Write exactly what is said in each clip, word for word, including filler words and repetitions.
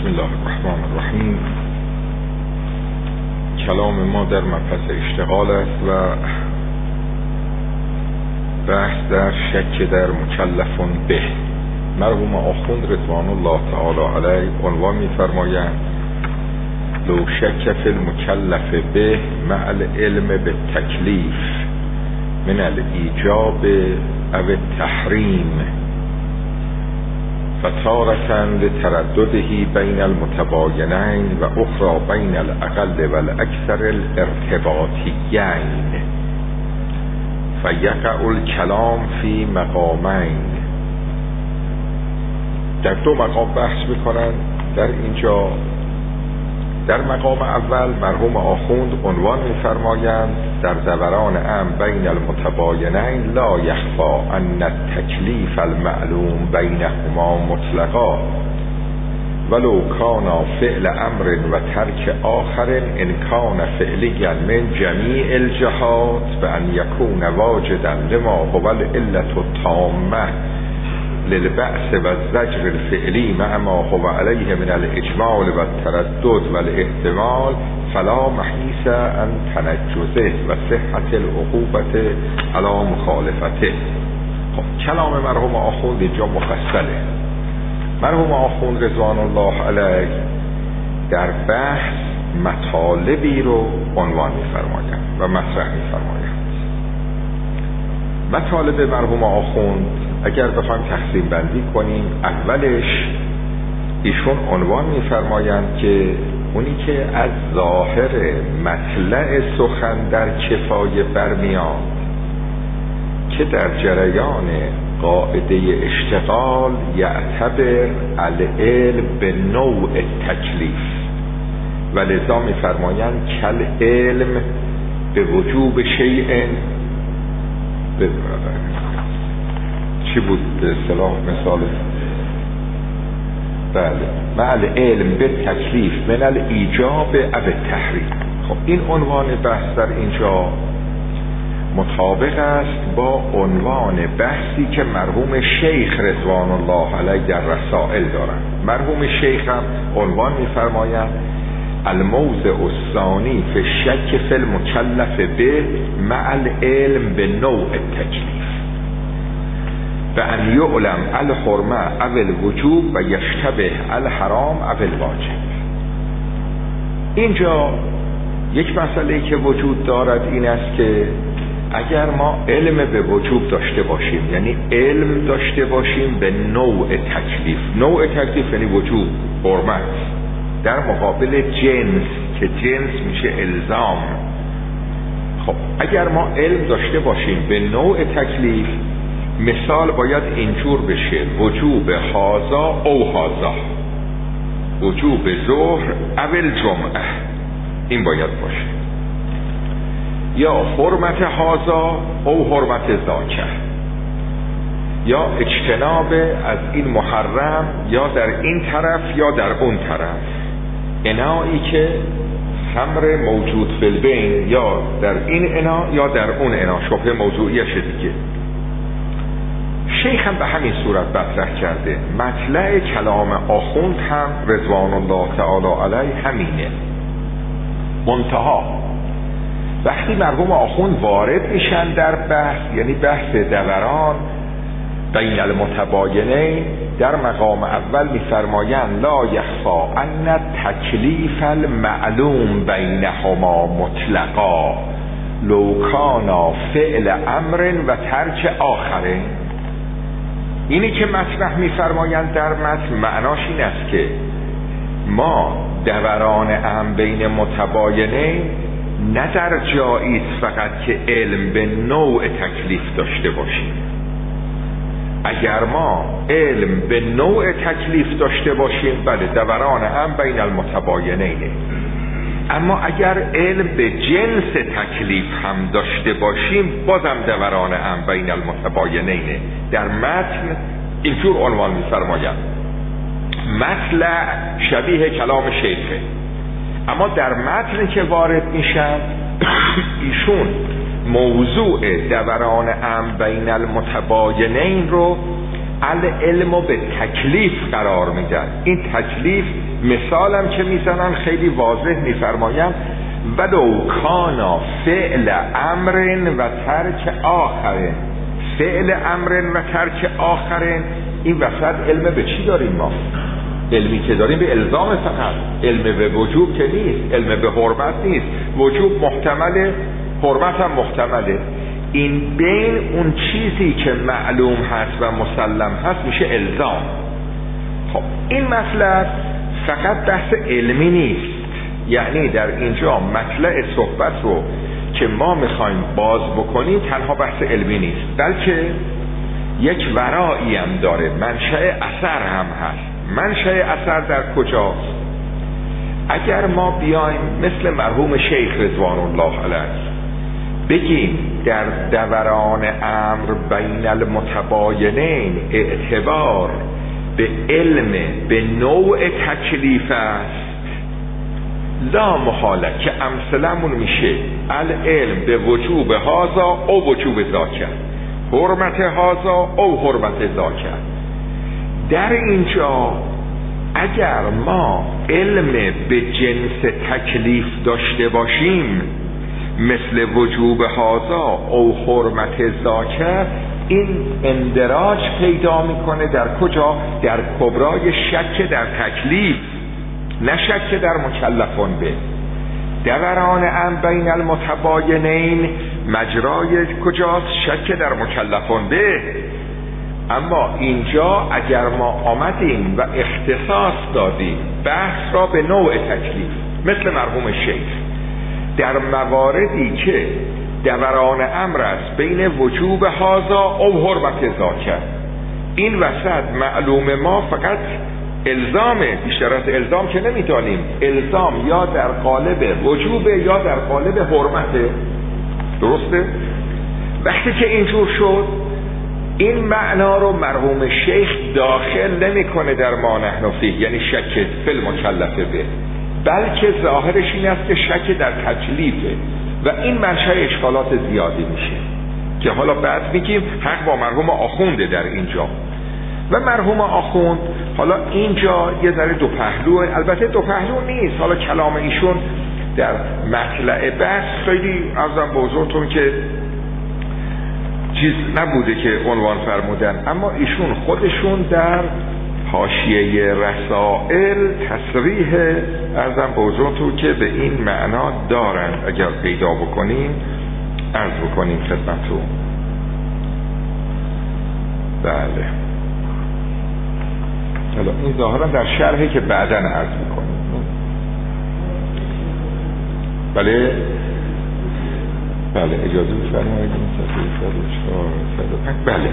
بسم الله الرحمن الرحیم. کلام ما در مبحث اشتغال است و بحث در شک در مکلفون به. مرحوم آخوند رضوان الله تعالی علیه عنوان می‌فرمایند: لو شک فی المکلف به مع العلم بالتکلیف من الایجاب او التحریم فتارة لتردده بین المتباینین و اخرى بین الاقل و الاکثر الارتباطیین فیقع الکلام فی مقامین. در دو مقام بحث میکنند. در اینجا در مقام اول مرحوم آخوند عنوان می‌فرمایند: در دوران امر بین المتباینین لا یخفا ان التکلیف المعلوم بینهما مطلقا ولو کان فعل امر و ترک آخر ان کان فعلیا من جمیع الجهات بان یکون واجدا لما هو العلة التامة للبأس و الزجر الفعلی مع ما هو علیه من الاجمال و التردد و الاحتمال فلا محیص عن تنجزه و صحت العقوبة علی مخالفته. خب کلام مرحوم آخوند اینجا مفصله. مرحوم آخوند رضوان الله علیه در بحث مطالبی رو عنوان می‌فرمایند و مطرح می‌فرمایند. مطالب مرحوم آخوند اگر بخوایم تقسیم بندی کنیم، اولش ایشون عنوان می‌فرمایند که اونی که از ظاهر مطلع سخن در کفایه برمیاد که در جریان قاعده اشتغال یعتبر العلم به نوع تکلیف و لذا می‌فرمایند کل علم به وجوب شیء به چی بود به اصطلاح مثال؟ بله، مع العلم به تکلیف من الایجاب او التحریم. خب این عنوان بحث در اینجا مطابق است با عنوان بحثی که مرحوم شیخ رضوان الله علیه در رسائل دارند. مرحوم شیخ هم عنوان می‌فرمایند: الموضع الثانی فی الشک فی المکلف به مع العلم به نوع التکلیف و ان یعلم الحرمه او الوجوب و یشتبه الحرام او الواجب. اینجا یک مسئله که وجود دارد این است که اگر ما علم به وجوب داشته باشیم، یعنی علم داشته باشیم به نوع تکلیف، نوع تکلیف یعنی وجوب، حرمت، در مقابل جنس که جنس میشه الزام. خب اگر ما علم داشته باشیم به نوع تکلیف، مثال باید اینجور بشه: وجوب هازا او هازا، وجوب ظهر اول جمعه، این باید باشه، یا حرمت هازا او حرمت ذاکه، یا اجتناب از این محرم یا در این طرف یا در اون طرف، انایی که خمر موجود فی البین یا در این انا یا در اون انا، شبه موضوعیش دیگه. شیخ هم به همین صورت مطرح کرده. مطلع کلام آخوند هم رضوان الله تعالی علیه همینه. منتها وقتی مرحوم آخوند وارد میشن در بحث، یعنی بحث دوران بین المتباینین، در مقام اول میفرمایند: لا یخفا ان تکلیف المعلوم بینهما مطلقا لو کانا فعل امر و ترک آخرین. اینی که مطرح میفرمایند در متن معناش این است که ما دوران امر بین متباینین نه در جایی فقط که علم به نوع تکلیف داشته باشیم. اگر ما علم به نوع تکلیف داشته باشیم، بله دوران امر بین المتباینینه. اما اگر علم به جنس تکلیف هم داشته باشیم، بازم دوران امر بین المتباینینه. در متن اینجور عنوان می‌فرمایند: مطلع شبیه کلام شیخه، اما در متن که وارد میشن ایشون موضوع دوران امر بین المتباینین رو العلم رو به تکلیف قرار میدن. این تکلیف مثالم که میزنن خیلی واضح میفرماین ولو کانا فعل امر و ترک آخرین. فعل امر و ترک آخرین، این وسط علم به چی داریم ما؟ علمی که داریم به الزام فقط، علم به وجوب که نیست، علم به حرمت نیست. وجوب محتمله، حرمت هم محتمله. این بین اون چیزی که معلوم هست و مسلم هست میشه الزام. خب این مطلب فقط بحث علمی نیست، یعنی در اینجا مطلع صحبت رو که ما میخوایم باز بکنیم تنها بحث علمی نیست، بلکه یک ورایی هم داره، منشأ اثر هم هست. منشأ اثر در کجاست؟ اگر ما بیایم مثل مرحوم شیخ رضوان الله علیه بگیم در دوران امر بین المتباینین اعتبار به علم به نوع تکلیف است، لا محاله که امثلمون میشه العلم به وجوب هازا او وجوب ذاکر، حرمت هازا او حرمت ذاکر. در اینجا اگر ما علم به جنس تکلیف داشته باشیم مثل وجوب هازا او حرمت ذاکر، این اندراج پیدا میکنه در کجا؟ در کبرای شک در تکلیف، نه شک در مکلفون به. دوران ام بین المتباینین مجرای کجاست؟ شک در مکلفون به. اما اینجا اگر ما آمدیم و اختصاص دادیم بحث را به نوع تکلیف مثل مرحوم شیخ در مواردی که دوران امر است بین وجوب هازا او حرمت ذاکر، این وسط معلوم ما فقط الزامه، بیشتر از الزام که نمیدانیم، الزام یا در قالب وجوبه یا در قالب حرمته. درسته؟ وقتی که اینجور شد این معنا رو مرحوم شیخ داخل نمیکنه در ما نحن فیه، یعنی شک فی المکلفه به، بلکه ظاهرش این است که شک در تکلیفه و این منشأ اشکالات زیادی میشه که حالا بعد میگیم حق با مرحوم آخونده در اینجا. و مرحوم آخوند حالا اینجا یه ذره دو پهلوه، البته دو پهلو نیست، حالا کلام ایشون در مطلع بحث خیلی عرضم به حضورتون که چیز نبوده که عنوان فرمودن، اما ایشون خودشون در حاشیه رسائل تصریح عرضم به حضورتون که به این معنا دارن، اگر پیدا بکنیم عرض بکنیم خدمتتون. بله حالا این ظاهرا در شرحی که بعداً عرض میکنیم. بله بله اجازه بفرمایید بله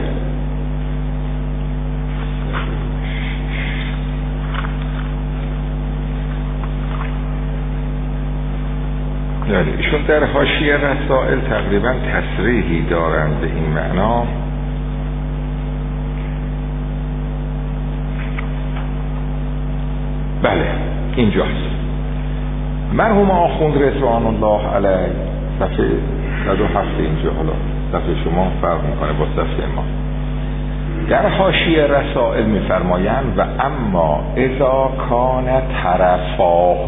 بله ایشون در حاشیه رسائل تقریبا تصریحی دارند به این معنا. بله اینجاست. مرحوم آخوند رضوان الله علیه صفحه صد و هفت اینجا، حالا صفحه شما فرق میکنه با صفحه ما، در حاشیه رسائل میفرمایند و اما اذا کان طرفاه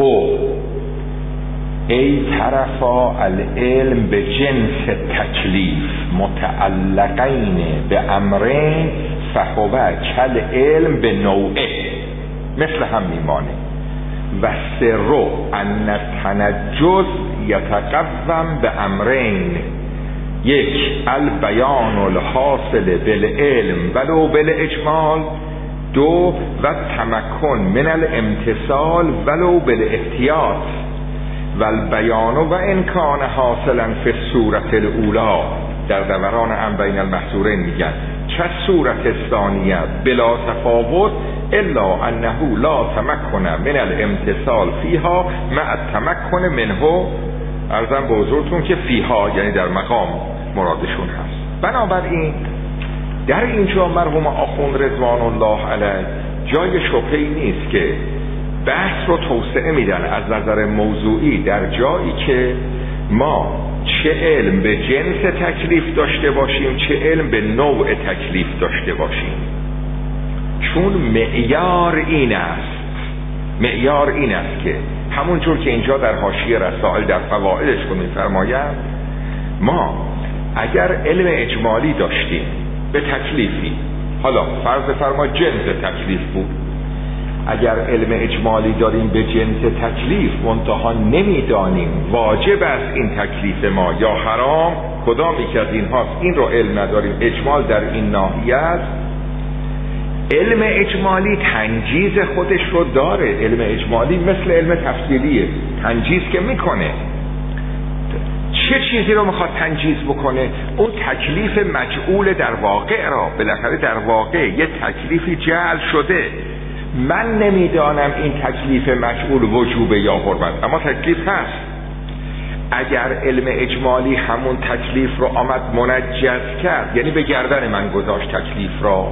ای طرفا العلم به جنس تکلیف متعلقین به امرین فهو کل علم به نوعه، مثل هم میمانه. و سر ان التنجز یتقوم به امرین، یک البیان الحاصل بالعلم ولو بالاجمال، دو و تمکن من الامتثال ولو بالاحتیاط و البیان و انکان حاصلا فی صورت الاولا، در دوران ام بین المحصورین میگن چه صورت ثانیه بلا تفاوت الا انه لا تمکن من الامتثال فیها مع التمکن منه، عرضم به حضورتون که فیها یعنی در مقام مرادشون هست. بنابراین در اینجا مرحوم آخوند رضوان الله علیه جای شبهه‌ای نیست که بحث رو توسعه میدن از نظر موضوعی در جایی که ما چه علم به جنس تکلیف داشته باشیم چه علم به نوع تکلیف داشته باشیم. چون معیار این است معیار این است که همونجور که اینجا در حاشیه رسائل در فوائدش رو می‌فرمایند، ما اگر علم اجمالی داشتیم به تکلیفی، حالا فرض فرما جنس تکلیف بود، اگر علم اجمالی داریم به جنس تکلیف منتها نمیدانیم واجب است این تکلیف ما یا حرام، کدامی که از این هاست، این رو علم نداریم، اجمال در این ناحیه است. علم اجمالی تنجیز خودش رو داره. علم اجمالی مثل علم تفصیلیه، تنجیز که میکنه. چه چیزی رو میخواد تنجیز بکنه؟ اون تکلیف مجعول در واقع را. بالاخره در واقع یه تکلیفی جعل شده، من نمیدانم این تکلیف مجعول وجوبه یا حرمت، اما تکلیف هست. اگر علم اجمالی همون تکلیف رو آمد منجز کرد، یعنی به گردن من گذاشت تکلیف را،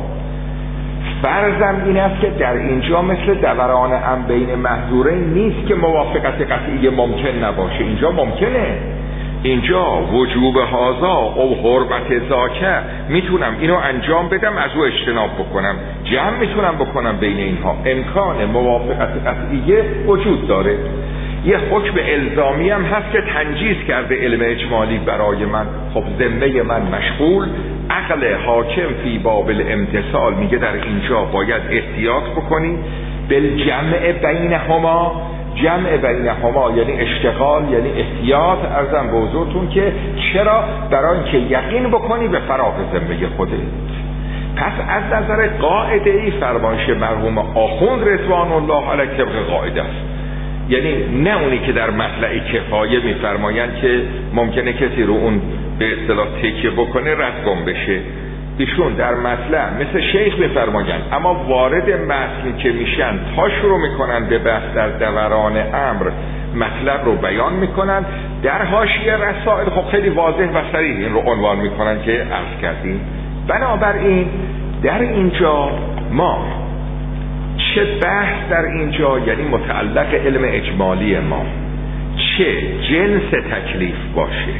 فرضم این است که در اینجا مثل دوران ام بین محظورین نیست که موافقت قطعی ممکن نباشه. اینجا ممکنه، اینجا وجوب هازا او حرمت زاکه، میتونم اینو انجام بدم، از او اجتناب بکنم، جمع میتونم بکنم بین اینها، امکان موافقت قطعیه وجود داره. یه حکم الزامی هم هست که تنجیز کرده علم اجمالی برای من. خب ذمه من مشغول، عقل حاکم فی باب الامتثال میگه در اینجا باید احتیاط بکنی بالجمع بینهما. جمع بینهما یعنی اشتغال، یعنی احتیاط. ارزم به حضورتون که چرا؟ برای که یقین بکنی به فراغ ذمه خودت. پس از نظر قاعده ای فرمایش مرحوم آخوند رضوان الله علیه طبق قاعده است، یعنی نه اونی که در مطلع کفایه میفرمایند که ممکنه کسی رو اون به اصطلاح تکیه بکنه رد گم بشه. ایشون در مطلع مثل شیخ میفرمایند، اما وارد متن که میشن تا شروع میکنن به بحث در دوران امر مطلب رو بیان میکنن. در حاشیه رسائل خب خیلی واضح و صریح این رو عنوان میکنن که عرض کردیم. بنابراین در اینجا ما چه بحث در اینجا، یعنی متعلق علم اجمالی ما، چه جنس تکلیف باشه،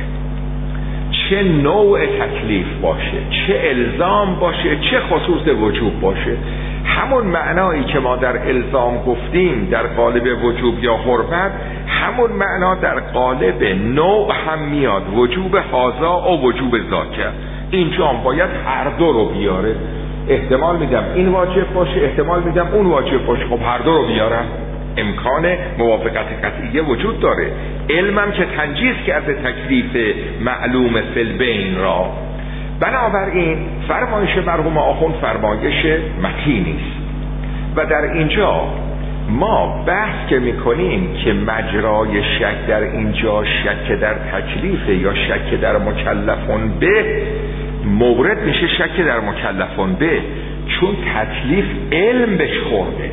چه نوع تکلیف باشه، چه الزام باشه، چه خصوص وجوب باشه، همون معنایی که ما در الزام گفتیم در قالب وجوب یا حرمت، همون معنا در قالب نوع هم میاد، وجوب هازا و وجوب زاکه. اینجا هم باید هر دو رو بیاره. احتمال میدم این واجب باشه، احتمال میدم اون واجب باشه، خب هر دو رو بیارم، امکان موافقت قطعیه وجود داره. علمم که تنجیز کرده تکلیف معلوم فی البین را. بنابراین فرمایش مرحوم آخوند فرمایش متینی است و در اینجا ما بحث که میکنیم که مجرای شک در اینجا شک در تکلیف یا شک در مکلفون به، مورد میشه شک در مکلفون به، چون تکلیف علم بهش خورده.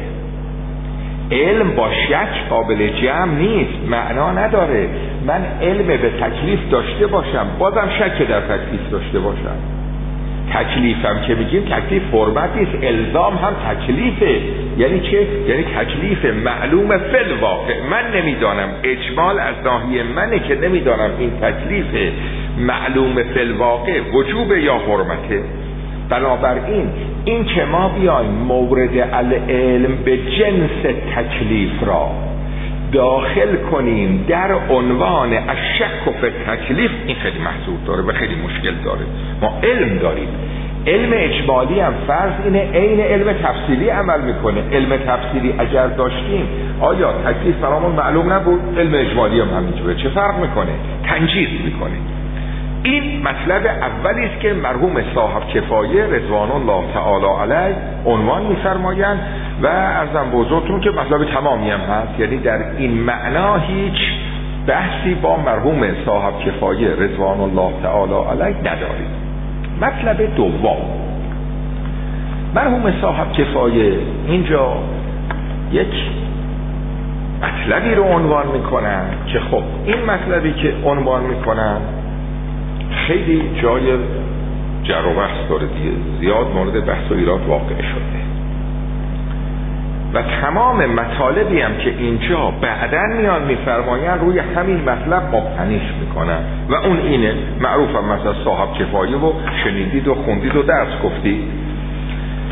علم با شک قابل جمع نیست، معنا نداره من علم به تکلیف داشته باشم بازم شک در تکلیف داشته باشم. تکلیفم که میگیم تکلیف حرمت نیست، الزام هم تکلیفه. یعنی چه؟ یعنی تکلیف معلوم فی الواقع. من نمیدانم، اجمال از ناحیه منه که نمیدانم این تکلیف معلوم فی الواقع وجوب یا حرمته. بنابراین این که ما بیایم مورد العلم به جنس تکلیف را داخل کنیم در عنوان الشک و تکلیف، این خیلی محصول داره و خیلی مشکل داره. ما علم داریم، علم اجمالی هم فرض اینه عین علم تفصیلی عمل میکنه. علم تفصیلی اگر داشتیم آیا تکلیف برامون معلوم نبود؟ علم اجمالی هم همینجوره. چه فرق میکنه؟ تنجیز میکنه. این مطلب اولی است که مرحوم صاحب کفایه رضوان الله تعالی علیه عنوان می‌فرمایند و عرضم به حضورتون که مطلب تمامی هم هست، یعنی در این معنا هیچ بحثی با مرحوم صاحب کفایه رضوان الله تعالی علیه نداریم. مطلب دوم، مرحوم صاحب کفایه اینجا یک مطلبی رو عنوان میکنن که خب این مطلبی که عنوان میکنن خیلی جای جر و بحث داره دیگه، زیاد مورد بحث و ایراد واقع شده و تمام مطالبی هم که اینجا بعداً میان میفرماین روی همین مطلب مبتنیش میکنن و اون اینه، معروف هم مثلا صاحب کفایه و شنیدید و خوندید و درس گفتید.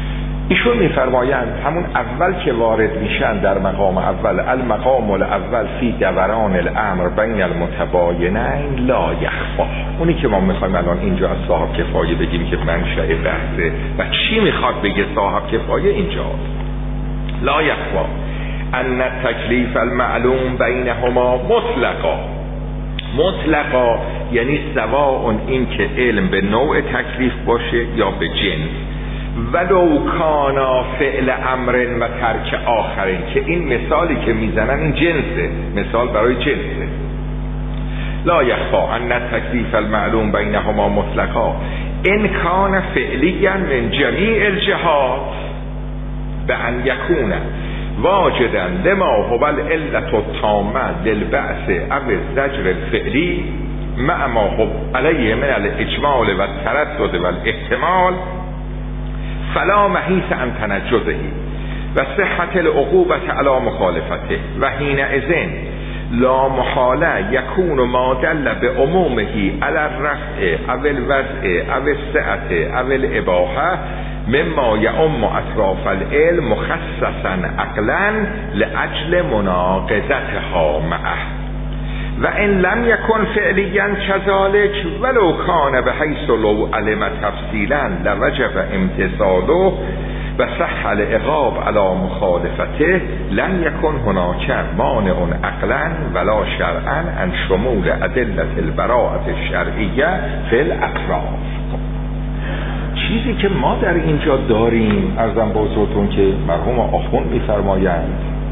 ایشون میفرمایند همون اول که وارد میشن در مقام اول، المقام الاول فی دوران الامر بین المتباینین لا یخفا، اونی که ما میخوایم الان اینجا از صاحب کفایه بگیم که منشأ بحثه و چی میخواد بگه صاحب کفایه اینجاست. لا یخفا ان تکلیف المعلوم بینهما مطلقا. مطلقا یعنی سواء این که علم به نوع تکلیف باشه یا به جنس، ولو کانا فعل امر و ترک آخرین، که این مثالی که میزنن این جنسه، مثال برای جنسه. لا یخفا ان تکلیف المعلوم بینهما مطلقا ان کان فعلیا من جمیع الجهات بأن یکون واجدا لما هو العلة التامة للبعث او الزجر الفعلی مع ما هو علیه من الاجمال و التردد و الاحتمال فلا محیث عن تنجزه و صحت العقوبة علی مخالفته و حینئذ لا محاله یکون ما دل به عمومه علی الرفع او الوضع او السعة او الاباحه مما یعم اطراف العلم مخصصا عقلا لاجل مناقضتها معه و ان لم یکن فعلیا کذلک ولو کان بحیث لو علم تفصیلا لوجب امتثاله و صح العقاب علی مخالفته لم یکن هناک مانع عقلا ولا شرعا عن شمول ادله البراءة الشرعیه فی الاطراف. چیزی که ما در اینجا داریم، عرضم به حضورتون که مرحوم آخوند میفرمایند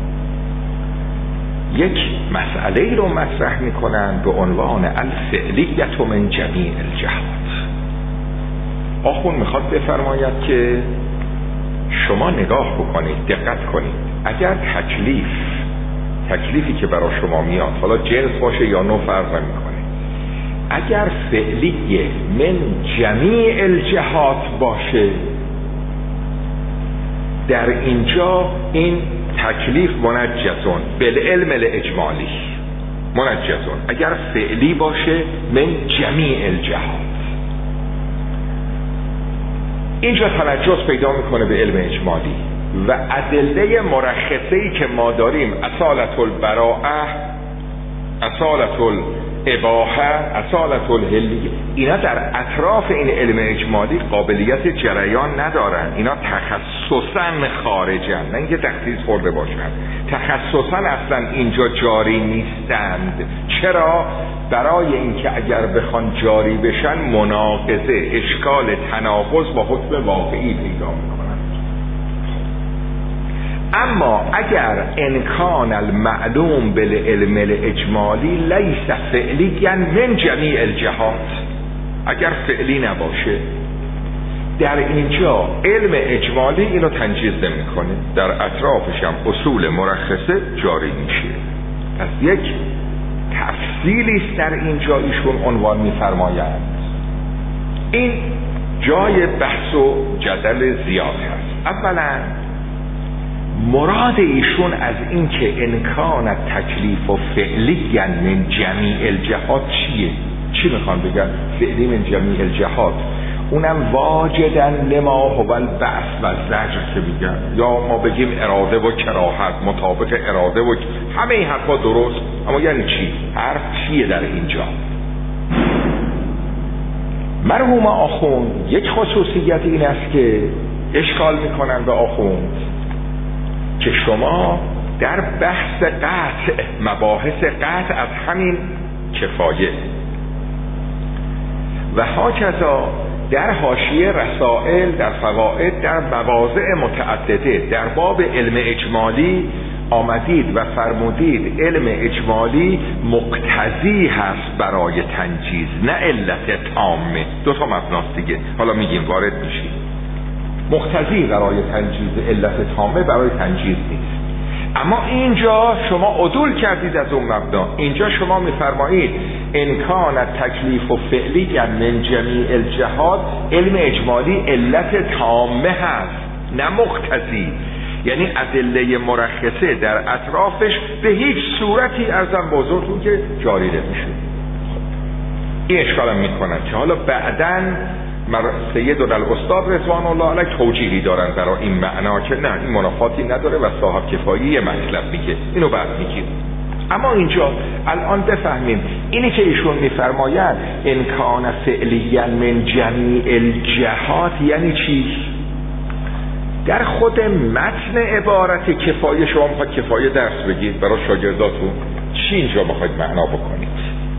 یک مسئله رو مطرح میکنن به عنوان الفعلیت من جمیع الجهات. آخوند میخواد بفرماید که شما نگاه بکنید، دقت کنید، اگر تکلیف تکلیفی که برای شما میاد، حالا جنس باشه یا نوع فرق نمیکنه، اگر فعلیه من جمیع الجهات باشه، در اینجا این تکلیف منجزون بالعلم الاجمالی، منجزون اگر فعلی باشه من جمیع الجهات، اینجا تنجز پیدا میکنه به علم اجمالی و ادله مرخصه‌ای که ما داریم، اصالت البراءه، اصالت الاباحه، اصالت الحلیه، اینا در اطراف این علم اجمالی قابلیت جریان ندارن، اینا تخصصا خارجن، نه اینکه تخصیص خورده باشن، تخصصا اصلا اینجا جاری نیستند. چرا؟ برای اینکه اگر بخوان جاری بشن مناقضه، اشکال، تناقض با حکم واقعی پیدا میکنن. اما اگر انکان المعلوم بالعلم الاجمالی لیس فعلیا من جمیع الجهات، اگر فعلی نباشه در اینجا علم اجمالی اینو تنجیز نمیکنه، در اطرافش هم اصول مرخصه جاری میشه. پس یک تفصیلی است در اینجا ایشون عنوان میفرمایند. این جای بحث و جدل زیاد هست. اولا مراد ایشون از این که امکان تکلیف و فعلی من جمیع الجهات چیه؟ چی میخوان بگن؟ فعلی من جمیع الجهات اونم واجدن لما هو البعث و زجر که میگن، یا ما بگیم اراده و کراهت، مطابق اراده و همه این حرفا درست، اما یعنی چی؟ حرف چیه در اینجا؟ مرحوم آخوند یک خصوصیت این است که اشکال میکنن به آخوند که شما در بحث قطع، مباحث قطع از همین کفایه و هاکذا در حاشیه رسائل، در فوائد، در مواضع متعدده در باب علم اجمالی آمدید و فرمودید علم اجمالی مقتضی هست برای تنجیز، نه علت تامه. دو تا مبناست دیگه، حالا میگیم وارد میشیم. مقتضی برای تنجیز، علت تامه برای تنجیز نیست. اما اینجا شما عدول کردید از اون مبنا، اینجا شما میفرمایید امکان تکلیف و فعلی من جمیع الجهات، علم اجمالی علت تامه هست نه مقتضی، یعنی ادله مرخصه در اطرافش به هیچ صورتی ارزم بزرگتون که جاری نمیشه. این اشکالم میکنن که حالا بعدن سیدنا الاستاد رضوان الله علیه توجیهی دارن برای این معنا که نه این منافاتی نداره و صاحب کفایی یه مطلب میگه، اینو بعد میگیم. اما اینجا الان بفهمیم اینی که ایشون میفرمایند ان کان فعلیا من جمیع الجهات یعنی چی؟ در خود متن عبارت کفایه شما میخواید کفایه درس بگید برای شاگرداتون، چی اینجا میخواید معنا بکنید؟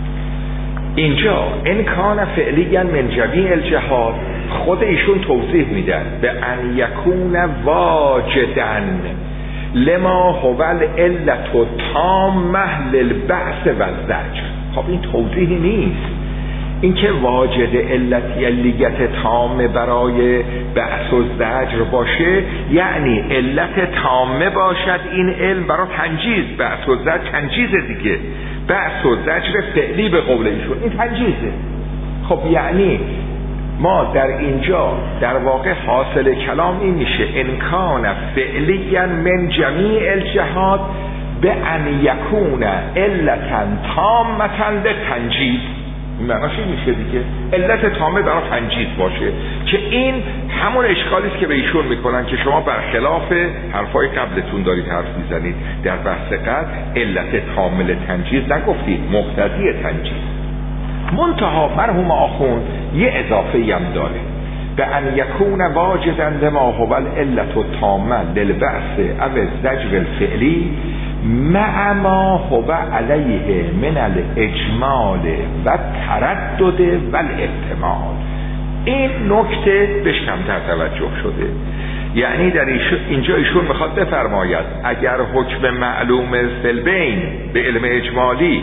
اینجا ان کان فعلیا من جمیع الجهات خود ایشون توضیح میدن به ان یکون واجدا لما هو العلة التامة للبعث و الزجر. خب این توضیحی نیست. این که واجد علت علیت تامه برای بعث و زجر باشه یعنی علت تامه باشد این علم برای تنجیز. بعث و زجر تنجیزه دیگه، بعث و زجر فعلی به قول ایشون این تنجیزه. خب یعنی ما در اینجا در واقع حاصل کلام این میشه ان کان فعلیا من جمیع الجهات به ان یکون علتا تامه للتنجیز. این معناش این میشه دیگه علت تامه برای تنجیز باشه، که این همون اشکالی است که به ایشون میکنن که شما برخلاف حرفای قبلتون دارید حرف میزنید. در بحث قبل علت تامه تنجیز نگفتید، مقتضی تنجیز. منتها مرحوم آخوند یه اضافه هم داره به ان یکون واجدا لما هو العلة التامة للبعث او الزجر الفعلی مع ما هو علیه من الاجمال و تردد و الاحتمال. این نکته بهش کمتر توجه شده. یعنی در اینجا ایشون میخواد بفرماید اگر حکم معلوم فی‌البین به علم اجمالی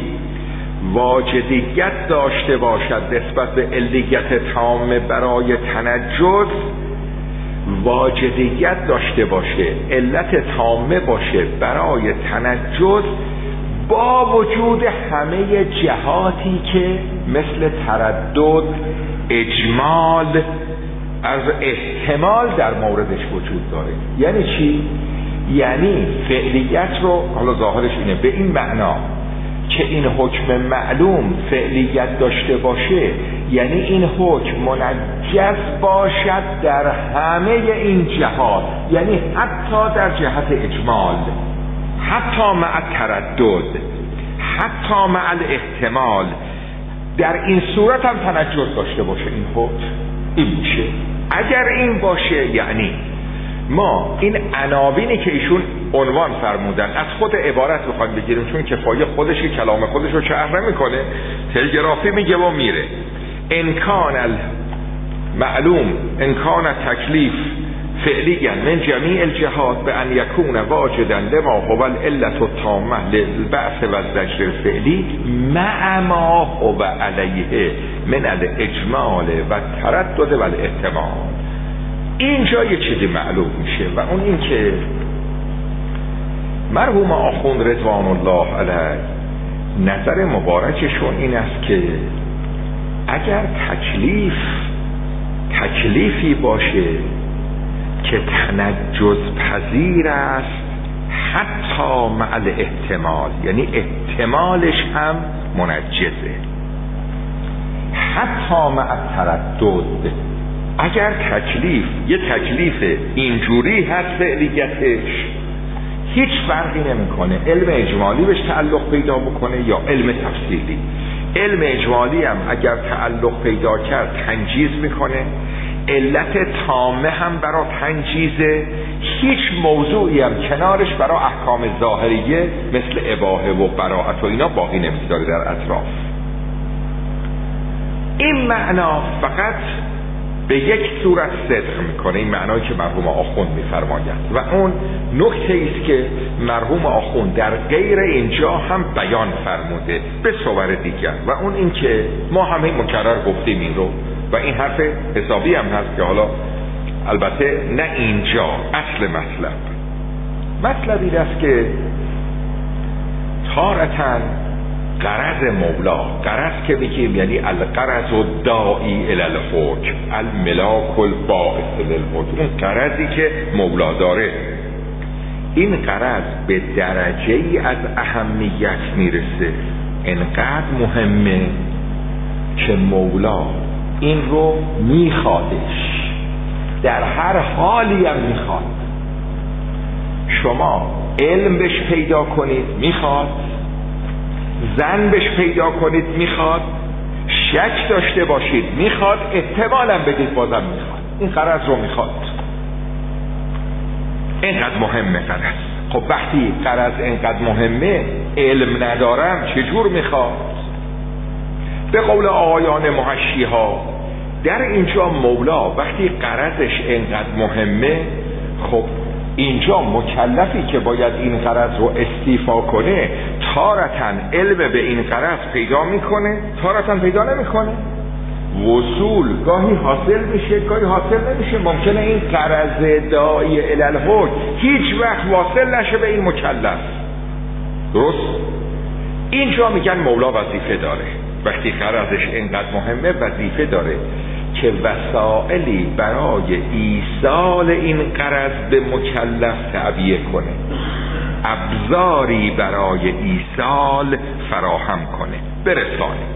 واجدیت داشته باشد نسبت به علیت تام برای تنجز، واجدیت داشته باشه علت تامه باشه برای تنجز با وجود همه جهاتی که مثل تردد، اجمال از احتمال در موردش وجود داره. یعنی چی؟ یعنی فعلیت رو حالا ظاهرش اینه به این معنا که این حکم معلوم فعلیت داشته باشه یعنی این حکم منجز باشد در همه این جهات، یعنی حتی در جهت اجمال، حتی مع تردد، حتی مع الاحتمال، در این صورت هم تنجز داشته باشه این حکم. این میشه اگر این باشه یعنی ما این عناوینی که ایشون عنوان فرمودن از خود عبارت بخوایم بگیریم، چون کفایه خودش کلام خودش رو شرح نمیکنه، تلگرافی میگه و میره. امکان المعلوم امکان تکلیف فعلیا من جمیع الجهات به ان یکون واجدا لما هو العلة التامة للبعث و الزجر الفعلی مع ما هو علیه من الاجمال و تردد و الاحتمال. اینجا یه چیزی معلوم میشه و اون این که مرحوم آخوند رضوان الله علیه نظر مبارکشون این است که اگر تکلیف تکلیفی باشه که تنجز پذیر است حتی مع الاحتمال، یعنی احتمالش هم منجزه، حتی مع تردد، اگر تکلیف یه تکلیف اینجوری هست فعلیتش هیچ فرقی نمیکنه علم اجمالی بهش تعلق پیدا بکنه یا علم تفصیلی. علم اجمالی هم اگر تعلق پیدا کرد تنجیز میکنه، علت تامه هم برای تنجیزه، هیچ موضوعی هم کنارش برای احکام ظاهریه مثل اباحه و براءت و اینا باقی نمیذاره در اطراف. این معنا فقط به یک صورت صدق میکنه، این معنایی که مرحوم آخوند میفرمایند و اون نکته است که مرحوم آخوند در غیر اینجا هم بیان فرموده به صور دیگر و اون این که ما همه مکرر گفتیم این رو و این حرف حسابی هم هست که حالا البته نه اینجا اصل مطلب مطلب این است که تارتاً غرض مولا، غرض که بگیم یعنی الغرض الداعی الی الحکم الملاک الباعث للحکم، اون غرضی که مولا داره، این غرض به درجه ای از اهمیت میرسه، انقدر مهمه که مولا این رو میخوادش، در هر حالی هم میخواد. شما علم بهش پیدا کنید میخواد، زن بهش پیدا کنید میخواد، شک داشته باشید میخواد، احتمالم بدید بازم میخواد. این غرض رو میخواد. اینقدر مهمه غرض. خب وقتی غرض اینقدر مهمه، علم ندارم چجور میخواد؟ به قول آقایان محشی ها در اینجا مولا وقتی غرضش اینقدر مهمه، خب اینجا مکلفی که باید این غرض رو استیفا کنه تارتن علم به این غرض پیدا میکنه، تارتن پیدا نمیکنه. وصول گاهی حاصل میشه، گاهی حاصل نمیشه. ممکنه این غرض داعی الی الحکم هیچ وقت واصل نشه به این مکلف. درست؟ اینجا میگن مولا وظیفه داره. وقتی غرضش اینقدر مهمه وظیفه داره که وسائلی برای ایصال این غرض به مکلف تعبیه کنه، ابزاری برای ایصال فراهم کنه، برسانه.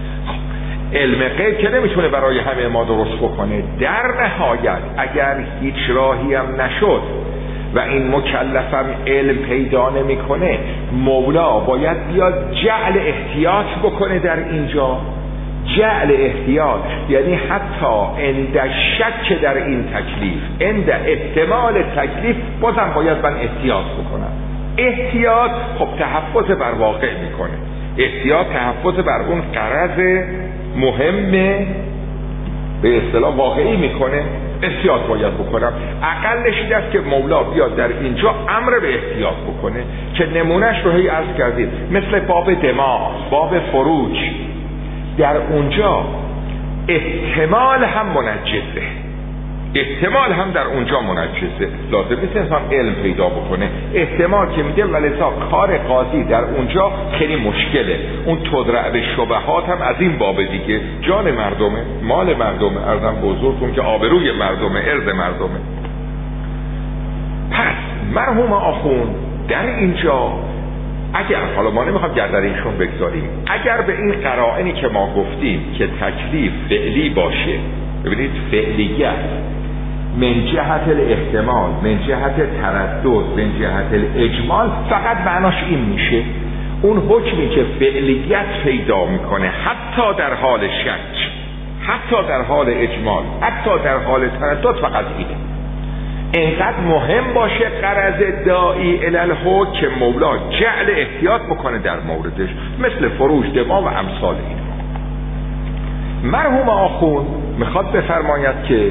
علم غیب که نمیتونه برای همه ما درست بکنه. در نهایت اگر هیچ راهی هم نشد و این مکلفم علم پیدا نمیکنه، مولا باید بیاد جعل احتیاط بکنه در اینجا. جعل احتیاط یعنی حتی عند شک در این تکلیف، عند احتمال تکلیف، بازم باید من احتیاط بکنم. احتیاط خب تحفظ بر واقع میکنه. احتیاط تحفظ بر اون غرض مهم به اصطلاح واقعی میکنه. احتیاط باید بکنم. اقلش این است که مولا بیاد در اینجا امر به احتیاط بکنه که نمونهش رو هی عرض کردید، مثل باب دماغ، باب فروج. در اونجا احتمال هم منجزه، احتمال هم در اونجا منجزه. لازم نیست انسان علم پیدا بکنه، احتمال که میده. ولذا کار قاضی در اونجا خیلی مشکله. اون تدرع به شبهات هم از این باب دیگه. جان مردمه، مال مردمه، ارزم بزرگتون که آبروی مردمه، ارض مردمه. پس مرحوم آخوند در اینجا اگر، حالا ما نمیخوام گردنشون بگذاریم، اگر به این قرائنی که ما گفتیم که تکلیف فعلی باشه، ببینید فعلیت من جهت الاحتمال، من جهت تردد، من جهت الاجمال، فقط معناش این میشه اون حکمی که فعلیت پیدا میکنه حتی در حال شک، حتی در حال اجمال، حتی در حال تردد، فقط اینه. اینقدر مهم باشه غرض داعی الی الحکم که مولا جعل احتیاط بکنه در موردش، مثل فروش دما و امثال این. مرحوم آخوند میخواد بفرماید که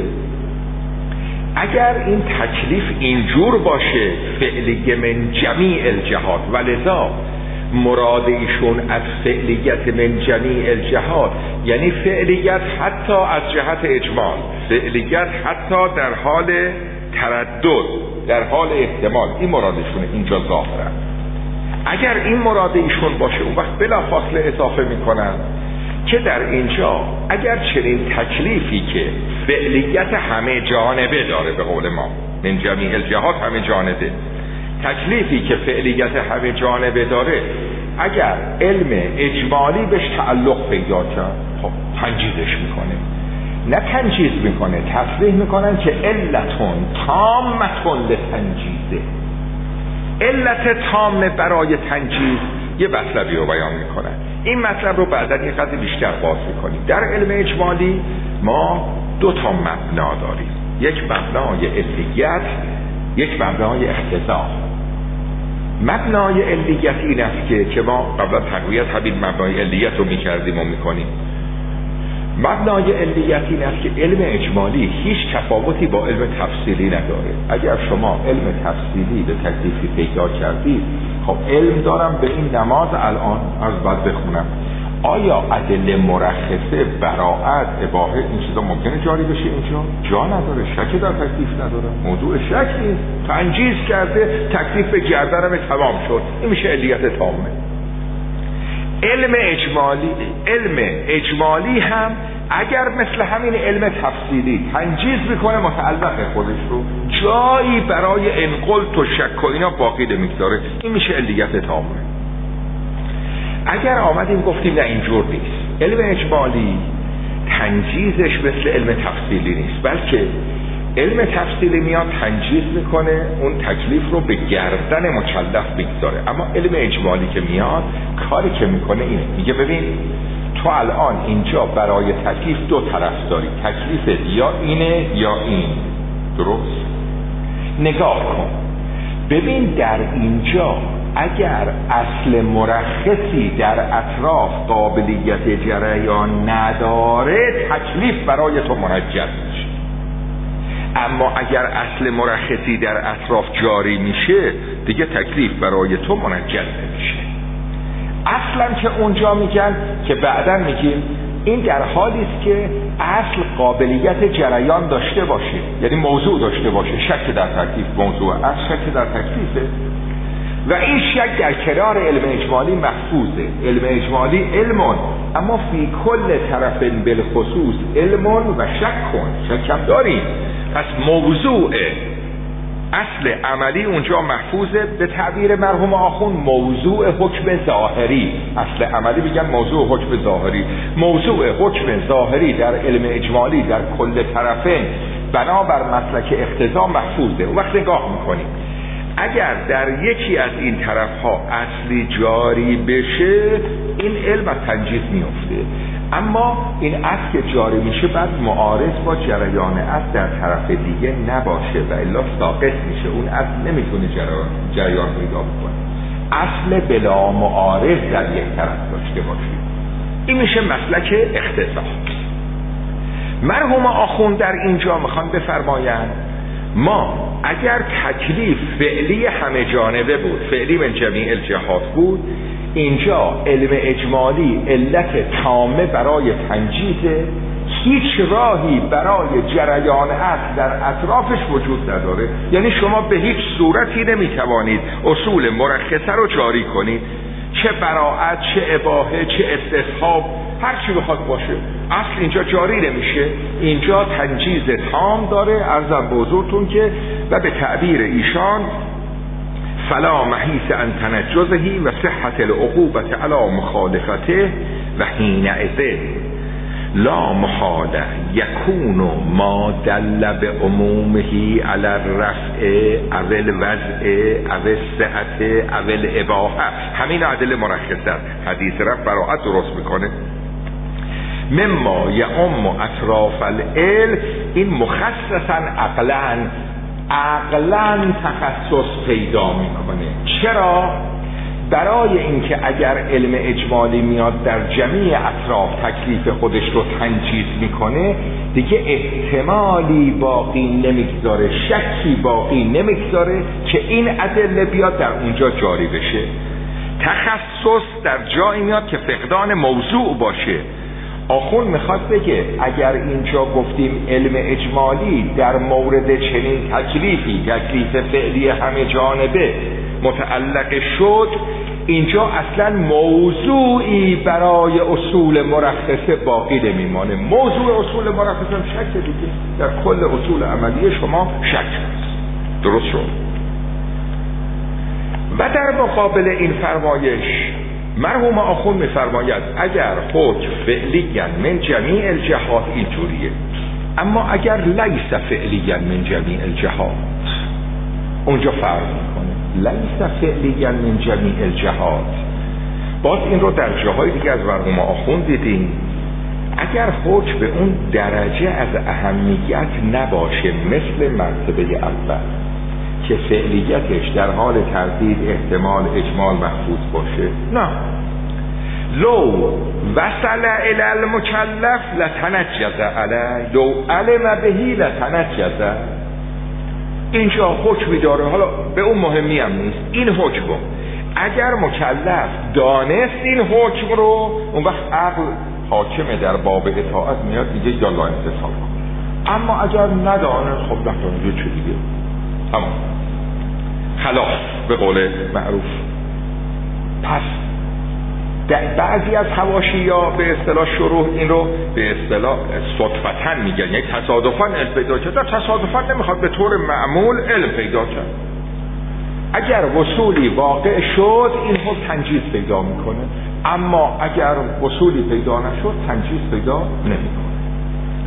اگر این تکلیف اینجور باشه فعلیه من جمیع الجهات، ولذا مراد ایشون از فعلیت من جمیع الجهات یعنی فعلیت حتی از جهت اجمال، فعلیت حتی در حال تردد، در حال احتمال، این مرادشونه اینجا ظاهرا. اگر این مراد ایشون باشه اون وقت بلافاصله اضافه میکنن که در اینجا اگر چنین تکلیفی که فعلیت همه جانبه داره، به قول ما من جمیع الجهات همه جانبه، تکلیفی که فعلیت همه جانبه داره، اگر علم اجمالی بهش تعلق پیدا کرد، خب تنجیزش میکنه. نه تنجیز میکنه، تصریح میکنن که علتون تامتون لتنجیزه. علت تام برای تنجیز یه مطلبی رو بیان میکنن. این مطلب رو بعدا یه قدر بیشتر باز میکنیم. در علم اجمالی ما دو تا مبنا داریم، یک مبنای علیت، یک مبنای اقتضا. مبنای علیت این است که که ما قبل از تقویت همین مبنای علیت رو میکردیم و میکنیم. مبنای علیت این است که علم اجمالی هیچ تفاوتی با علم تفصیلی نداره. اگر شما علم تفصیلی به تکلیفی پیدا کردید، خب علم دارم به این نماز الان از بعد بخونم، آیا ادله مرخصه، براءت، اباحه، این چیزا ممکنه جاری بشه اینجا؟ جا نداره، شکی در تکلیف نداره، موضوع شک نیست، تنجیز کرده، تکلیف به گردنم تمام شد، این میشه علیت تامه. علم اجمالی، علم اجمالی هم اگر مثل همین علم تفصیلی تنجیز میکنه متعلق خودش رو، جایی برای انقلت و شک و اینا باقی نمیگذاره، این میشه علیت تامه. اگر آمدیم گفتیم نه اینجور نیست، علم اجمالی تنجیزش مثل علم تفصیلی نیست، بلکه علم تفصیلی میاد تنجیز میکنه، اون تکلیف رو به گردن مکلف میگذاره. اما علم اجمالی که میاد کاری که میکنه اینه، میگه ببین تو الان اینجا برای تکلیف دو طرف داری، تکلیف یا اینه یا این، درست؟ نگاه کن ببین در اینجا اگر اصل مرخصی در اطراف قابلیت جریان نداره تکلیف برای تو منجز میشه، اما اگر اصل مرخصی در اطراف جاری میشه دیگه تکلیف برای تو منجز نمیشه. اصلا که اونجا میگن که بعداً میگیم این در حالی است که اصل قابلیت جریان داشته باشه، یعنی موضوع داشته باشه. شک در تکلیف موضوع، اصل شک در تکلیفه و این شک در کنار علم اجمالی محفوظه. علم اجمالی علمون، اما فی کل طرف بالخصوص علمون و شک کن، شک هم داریم. پس موضوع اصل عملی اونجا محفوظه. به تعبیر مرحوم آخوند موضوع حکم ظاهری، اصل عملی میگن موضوع حکم ظاهری. موضوع حکم ظاهری در علم اجمالی در کل طرفین بنابر مسلک اقتضا محفوظه. اون وقت نگاه میکنیم اگر در یکی از این طرفها اصلی جاری بشه این علم از تنجیز میفته، اما این اصل که جاری میشه بعد معارض با جریان اصل در طرف دیگه نباشه و الا ساقط میشه، اون اصل نمیتونه جریان جریان پیدا بکنه. اصل بلا معارض در یک طرف داشته باشه، این میشه مسلک اقتضا. مرحوم آخوند در اینجا میخوان بفرمایند ما اگر تکلیف فعلی همه جانبه بود، فعلی من جمیع الجهات بود، اینجا علم اجمالی علت تامه برای تنجیزه، هیچ راهی برای جریان اصل در اطرافش وجود نداره. یعنی شما به هیچ صورتی نمیتوانید اصول مرخصه رو جاری کنید، چه براعت، چه اباحه، چه استصحاب، هر چی بخواد باشه اصل اینجا جاری نمیشه. اینجا تنجیز تام داره. عرضم به حضورتون که و به تعبیر ایشان فلا محیث ان تنجزهی و صحت العقوبت علی مخالفته و حینئذ لا محاله یکون ما دل به عمومه علی الرفع او الوضع او الصحت او الاباحه. همین عدل مرخصه حدیث رفع براعت درست میکنه. مما یعم اطراف العلم، این مخصصا عقلا عقلا تخصص پیدا میکنه. چرا؟ برای اینکه اگر علم اجمالی میاد در جمیع اطراف تکلیف خودش رو تنجیز میکنه دیگه احتمالی باقی نمیگذاره، شکی باقی نمیگذاره که این ادله بیاد در اونجا جاری بشه. تخصص در جایی میاد که فقدان موضوع باشه. آخوند میخواد بگه اگر اینجا گفتیم علم اجمالی در مورد چنین تکلیفی، تکلیف فعلی همه جانبه متعلق شد، اینجا اصلا موضوعی برای اصول مرخصه باقی نمیمانه. موضوع اصول مرخصه هم شک دیگه، در کل اصول عملی شما شک هست. درست شد؟ و در مقابل این فرمایش مرحوم آخوند میفرماید اگر حکم فعلیاً من جمیع الجهات اینجوریه، اما اگر لیس فعلیاً من جمیع الجهات اونجا فرق میکنه. لیس فعلیاً من جمیع الجهات، باز این رو در جاهای دیگه از مرحوم آخوند دیدیم. اگر حکم به اون درجه از اهمیت نباشه مثل مرتبه اول که فعلیتش در حال تردید احتمال اجمال محفوظ باشه، نه، لو وصل الی المکلف لتنجز علی، لو علم بهی لتنجز. اینجا حکمی داره، حالا به اون مهمی هم نیست. این حکم اگر مکلف دانست این حکم رو، اون وقت عقل حاکمه در باب اطاعت میاد دیگه یالا امتثال کن. اما اگر ندانست خب نتونه چه دیگه، اما خلاف به قول معروف. پس بعضی از حواشی یا به اصطلاح شروح این رو به اصطلاح صدفتن میگن، یعنی تصادفاً علم پیدا کرد. تصادفاً نمیخواد به طور معمول علم پیدا کرد. اگر وصولی واقع شد این حکم تنجیز پیدا میکنه، اما اگر وصولی پیدا نشد تنجیز پیدا نمیکنه.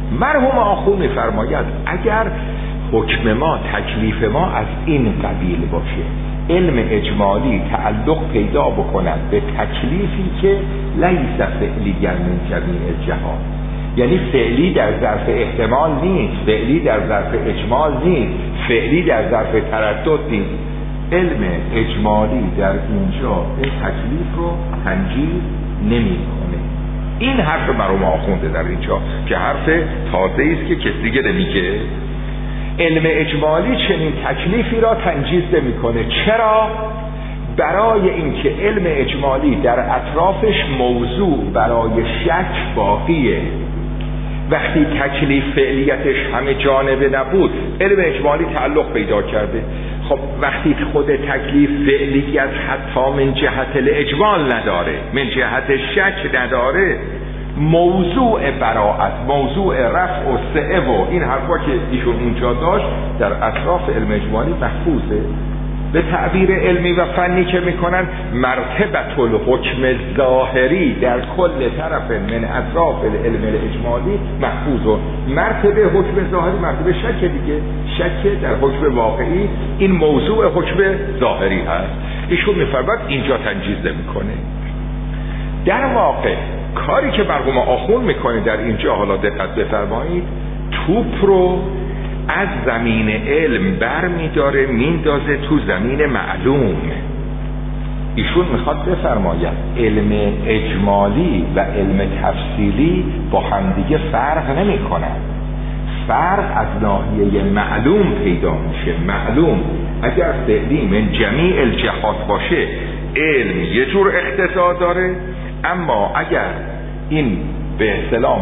مرحوم آخوند می‌فرماید اگر حکم ما، تکلیف ما از این قبیل باشه، علم اجمالی تعلق پیدا بکند به تکلیفی که لیس فعلی من جمیع الجهات، یعنی فعلی در ظرف احتمال نیست، فعلی در ظرف اجمال نیست، فعلی در ظرف تردد نیست، علم اجمالی در اینجا این تکلیف رو تنجیز نمی‌کنه. این حرف مرحوم آخونده در اینجا که حرف تازه است که کسی دیگه نمیگه. علم اجمالی چنین تکلیفی را تنجیز نمی‌کنه. چرا؟ برای اینکه علم اجمالی در اطرافش موضوع برای شک باقیه. وقتی تکلیف فعلیتش همه جانبه نبود، علم اجمالی تعلق پیدا کرده. خب وقتی خود تکلیف فعلیت حتی من جهت الاجمال نداره، من جهت شک نداره، موضوع براءت، موضوع رفع و سعه و این حرفا که ایشون اونجا داشت در اطراف علم اجمالی محفوظه. به تعبیر علمی و فنی که میکنن مرتبه الحکم ظاهری در کل طرف من اطراف علم اجمالی محفوظ و مرتبه حکم ظاهری مرتبه شک دیگه، شک در حکم واقعی این موضوع حکم ظاهری هست. ایشون میفرماید اینجا تنجیز نمیکنه. در واقع کاری که مرحوم آخوند میکنه در اینجا، حالا دقت بفرمایید، توپ رو از زمین علم بر میداره میندازه تو زمین معلوم. ایشون میخواد بفرماید علم اجمالی و علم تفصیلی با همدیگه فرق نمی کنن. فرق از ناحیه معلوم پیدا میشه. معلوم اگر فعلی من جمیع الجهات باشه علم یه جور اقتضا داره، اما اگر این به اصطلاح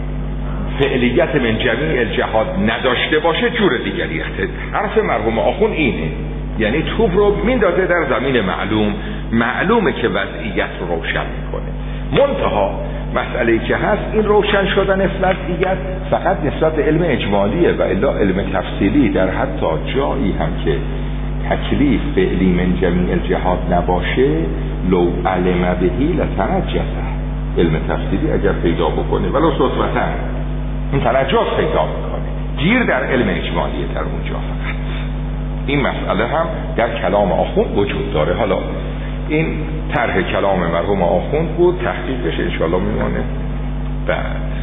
فعلیت من جمیع الجهات نداشته باشه جور دیگری اختیار. حرف مرحوم آخوند اینه، یعنی توپ رو میندازه در زمین معلوم، معلومه که وضعیت رو روشن میکنه. منتها مسئله که هست این روشن شدن وضعیت فقط نسبت به علم اجمالیه و الا علم تفصیلی در حتی جایی هم که تکلیف فعلی من جمیع الجهات نباشه لو علم بهی لتنجسه، علم تفصیلی اگر پیدا بکنه ولو صدفتا این تنجس پیدا میکنه، گیر در علم اجمالیه در اونجا فقط. این مسئله هم در کلام آخوند وجود داره. حالا این طرح کلام مرحوم آخوند بود، تحقیقش انشاءالله میمانه بعد.